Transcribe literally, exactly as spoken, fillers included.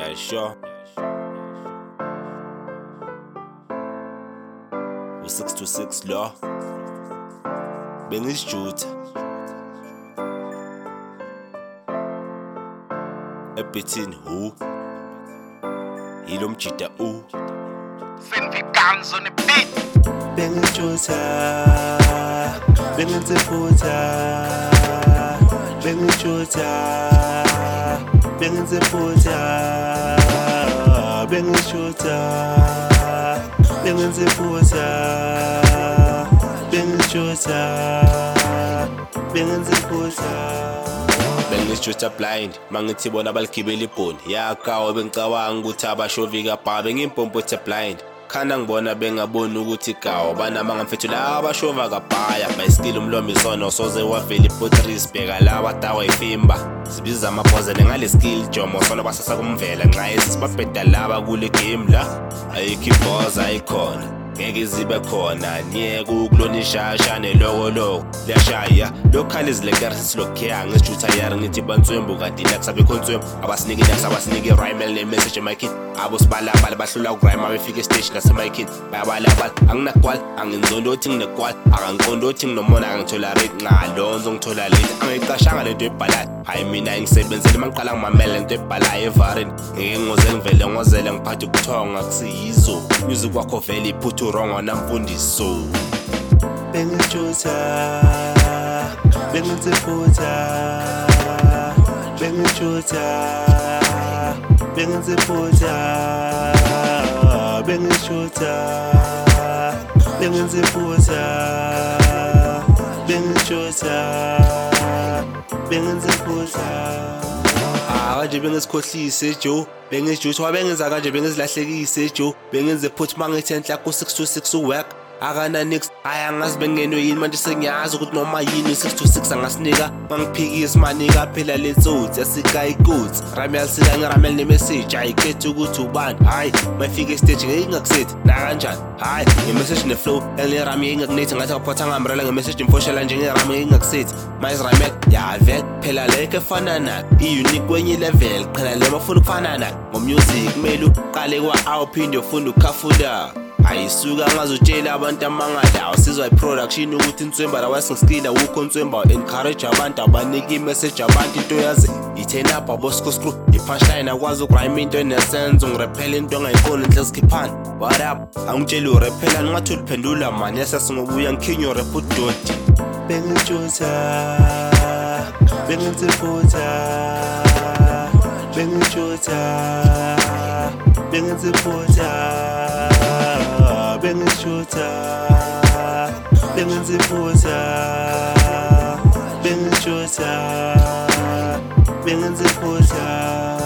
Yeah, sure. six to six law. Bengisijutha. Ebhethini who? Yilo mjida u. Senvi guns on the beat. Bengisijutha. Bengisiphuza. Bengisijutha. Bengisiphuza. Bengisijutha. Bengisiphuza. Bengisijutha. Bengisiphuza. Bengisijutha blind mangithi bona baligibela ibhoni yakawo bengicabanga ukuthi abashovi kapha bengimpompothi blind khana ngibona bengaboni ukuthi gawo banama ngamfethu la abashova kabhaya by skill umlomo isono soze wavela ipotris bheka laba tawa ifimba sibiza amabhozene ngale skill jomo sono basasa kumvela nxa esibabheda laba kule game la ayikho ibhoza ayikhona ngeke izibe khona niyeke ukulonishasha nelokolo liyashaya local izilekers lokhiya ngisijutha yari ngithi bantswembu kanti la kusabe khontswembu abasinike la sabasinike rhyme le message my kid abo sibala bala bahlula ukurhyme abefika station nase my kid bayabala bala anginakwal anginzondo othi nginekwal akangiqondo othi nginomona angitolerate ngalonzo ngithola late angicashanga lento ebhalayo hayi mina ngisebenzele mangiqala ngimamela lento ebhalayo evarini ngeke ngoze ngivele ngozele ngiphathe ukuthonga kusiyizo music wakho vele iphuthu wrong on amfundiso. Bengisijutha. Bengisiphuza. Bengisijutha. Bengisiphuza. Bengisijutha. Bengisiphuza. Bengisijutha. Bengisiphuza. Ah kanje bengisikhohlise Joe bengisijutha wabengenza kanje bengizilahlekise Joe bengenze put mangithi enhla ku six to six uwork akana next aya ngazi bengenwe yini manje sengiyazi ukuthi noma yini six to six angasinika mangiphikisa manika phela letsotsi asika ikuthi Ramel sika ngiramel ne message ayikhethi ukuthi ubani hayi mayifika stage ngeke ngakusethi na kanjani hayi nge message ne flow elirami ngakunethi ngathi ngaphotha ngambrela nge message imfoshela njengerami ngeke ngakusethi mayis Ramel yavet phela leke efana na i unique kwenye level qhala le mafuna ukufana na ngo music kumele uqale kwa awuphinde ufunda ukhafula ayisuka ngazotshela abantu amangala awusizwa iproduction ukuthi intswemba la wasingiskila ukho intswemba encourage abantu abanika imessage abantu into yazi i-turn up abosco screw i-punchline akwazi ukurhyme into enesense ungirephela into engayikhona inhle sikhiphana what up angitshela urephela ningathi uliphendula manje sesingobuya ngikhinyo rap udoti Bengisijutha. Bengisiphuza. Bengisijutha. Bengisiphuza. Bengisijutha. Bengisiphuza. Bengisijutha. Bengisiphuza.